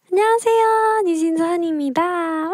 안녕하세요, 유진선입니다. 와!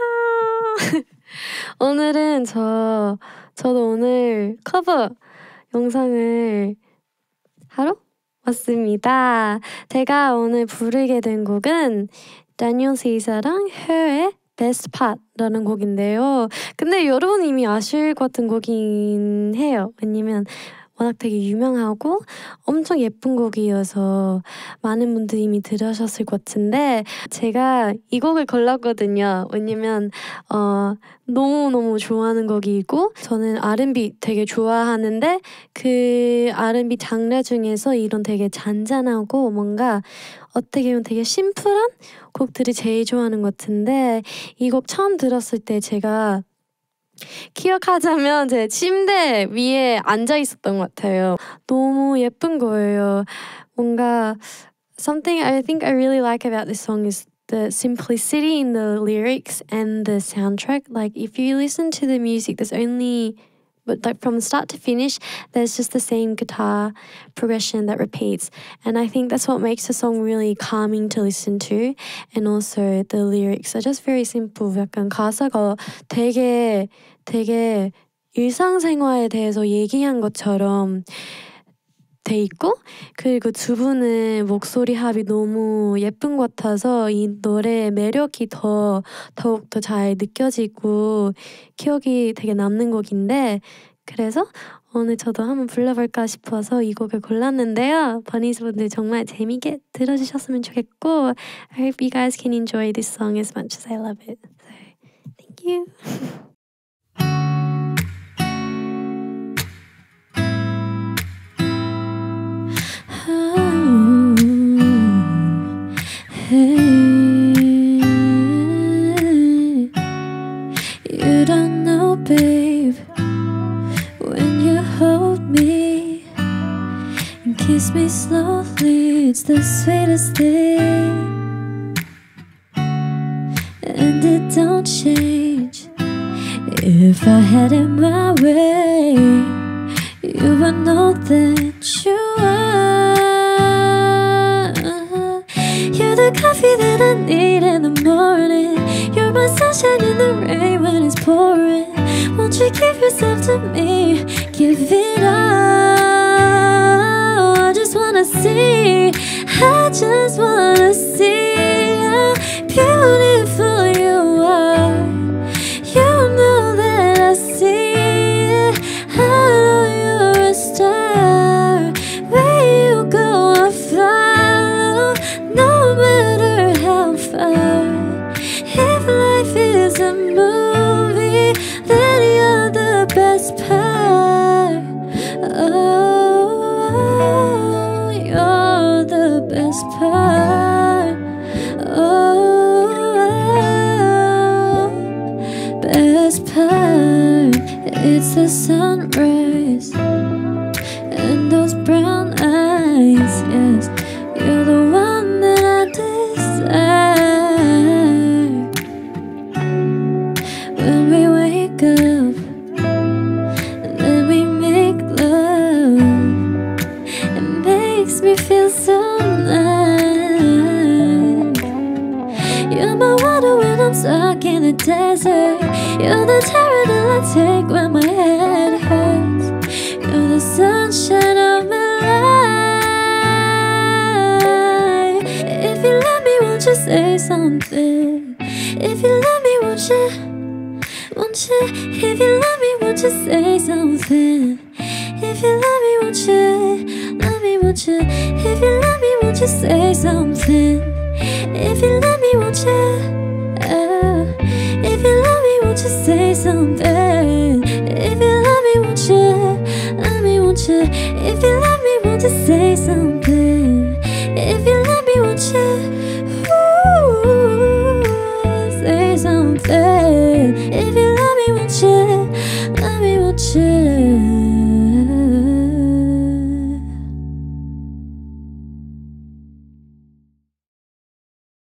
오늘은 저도 오늘 커버 영상을 하러 왔습니다. 제가 오늘 부르게 된 곡은 다니엘 세이사랑 Her의 Best Part라는 곡인데요. 근데 여러분 이미 아실 것 같은 곡이긴 해요. 왜냐면 워낙 되게 유명하고 엄청 예쁜 곡이어서 많은 분들이 이미 들으셨을 것 같은데 제가 이 곡을 골랐거든요. 왜냐면 너무너무 좋아하는 곡이고 저는 R&B 되게 좋아하는데 그 R&B 장르 중에서 이런 되게 잔잔하고 뭔가 어떻게 보면 되게 심플한 곡들이 제일 좋아하는 것 같은데 이 곡 처음 들었을 때 제가 기억하자면 제 침대 위에 앉아 있었던 것 같아요. 너무 예쁜 거예요. 뭔가 something I think I really like about this song is the simplicity in the lyrics and the soundtrack. Like if you listen to the music, but like from start to finish, there's just the same guitar progression that repeats. And I think that's what makes the song really calming to listen to. And also the lyrics are just very simple. 약간 가사가 되게 일상생활에 대해서 얘기한 것처럼 돼 있고 그리고 두 분의 목소리 합이 너무 예쁜 것 같아서 이 노래의 매력이 더욱더 잘 느껴지고 기억이 되게 남는 곡인데 그래서 오늘 저도 한번 불러볼까 싶어서 이 곡을 골랐는데요. 버니즈 분들 정말 재미있게 들어주셨으면 좋겠고 I hope you guys can enjoy this song as much as I love it. So, thank you. You don't know, babe, when you hold me and kiss me slowly, it's the sweetest thing. And it don't change. If I had it my way, you would know that you are. You're the coffee that I need in the morning. You're my sunshine in the rain when it's pouring. Won't you give yourself to me? Give it all. I just wanna see. I just wanna see how beautiful you are. You know that I see it. I know you're a star. Where you go, I follow, no matter how far. If life is a movie, then you're the best part. Oh, you're the best part. Oh, best part. It's the sunrise and those brown eyes. Yes, you're the one that I desire. When we wake up and then we make love, it makes me feel so nice. You're my water when I'm stuck in the desert. You're the terror that I take when my head hurts. You're the sunshine of my life. If you love me, won't you say something? If you love me, won't you? If you love me, won't you say something? If you love me, won't you? Love me, won't you? If you love me, won't you say something? If you love me, won't you? Oh. If you love me, won't you say something? If you love me, won't you? Love me, won't you? If you love me, won't you say something? If you love me, won't you? Ooh, say something. If you love me, won't you? Love me, won't you?